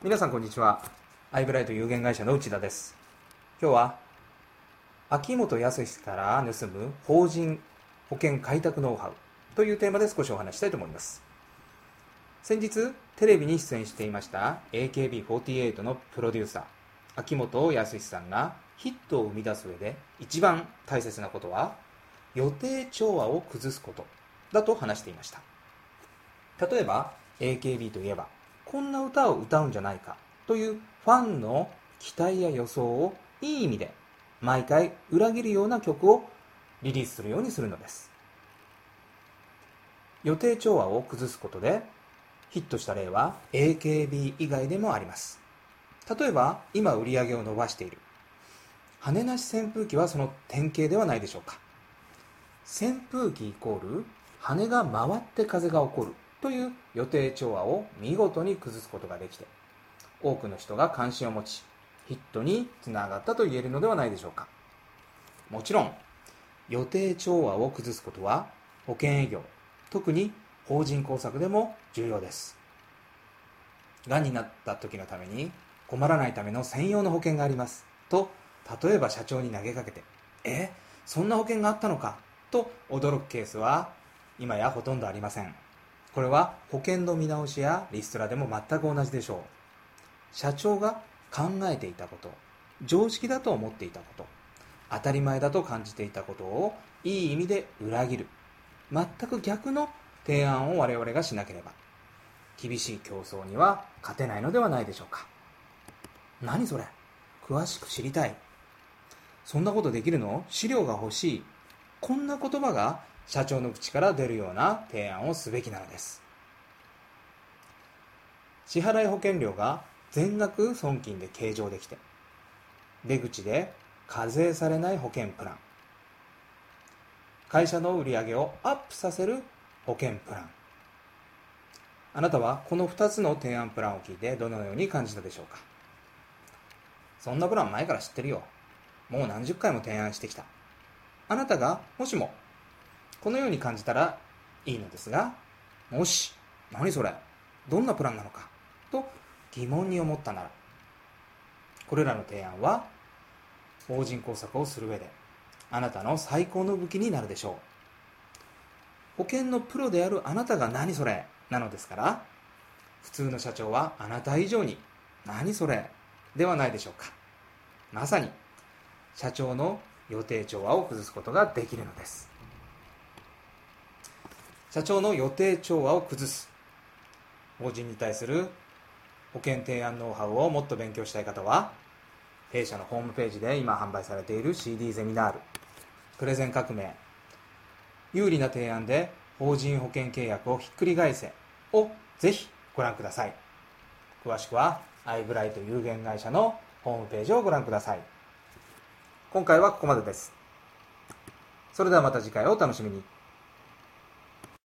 皆さんこんにちは。アイブライト有限会社の内田です。今日は秋元康から盗む法人保険開拓ノウハウというテーマで少しお話したいと思います。先日テレビに出演していました AKB48 のプロデューサー秋元康さんがヒットを生み出す上で一番大切なことは予定調和を崩すことだと話していました。例えば AKB といえばこんな歌を歌うんじゃないかというファンの期待や予想をいい意味で毎回裏切るような曲をリリースするようにするのです。予定調和を崩すことでヒットした例は AKB 以外でもあります。例えば今売り上げを伸ばしている羽なし扇風機はその典型ではないでしょうか。扇風機イコール羽が回って風が起こるという予定調和を見事に崩すことができて多くの人が関心を持ちヒットにつながったと言えるのではないでしょうか。もちろん予定調和を崩すことは保険営業、特に法人工作でも重要です。がんになった時のために困らないための専用の保険がありますと例えば社長に投げかけてそんな保険があったのかと驚くケースは今やほとんどありません。これは保険の見直しやリストラでも全く同じでしょう。社長が考えていたこと、常識だと思っていたこと、当たり前だと感じていたことをいい意味で裏切る全く逆の提案を我々がしなければ厳しい競争には勝てないのではないでしょうか。何それ、詳しく知りたい、そんなことできるの、資料が欲しい、こんな言葉が社長の口から出るような提案をすべきなのです。支払い保険料が全額損金で計上できて出口で課税されない保険プラン、会社の売り上げをアップさせる保険プラン、あなたはこの2つの提案プランを聞いてどのように感じたでしょうか。そんなプラン前から知ってるよ、もう何十回も提案してきた。あなたがもしもこのように感じたらいいのですが、もし何それ、どんなプランなのかと疑問に思ったなら、これらの提案は法人工作をする上であなたの最高の武器になるでしょう。保険のプロであるあなたが何それなのですから、普通の社長はあなた以上に何それではないでしょうか。まさに社長の予定調和を崩すことができるのです。社長の予定調和を崩す、法人に対する保険提案ノウハウをもっと勉強したい方は弊社のホームページで今販売されている CD ゼミナールプレゼン革命、有利な提案で法人保険契約をひっくり返せをぜひご覧ください。詳しくはアイブライト有限会社のホームページをご覧ください。今回はここまでです。それではまた次回をお楽しみに。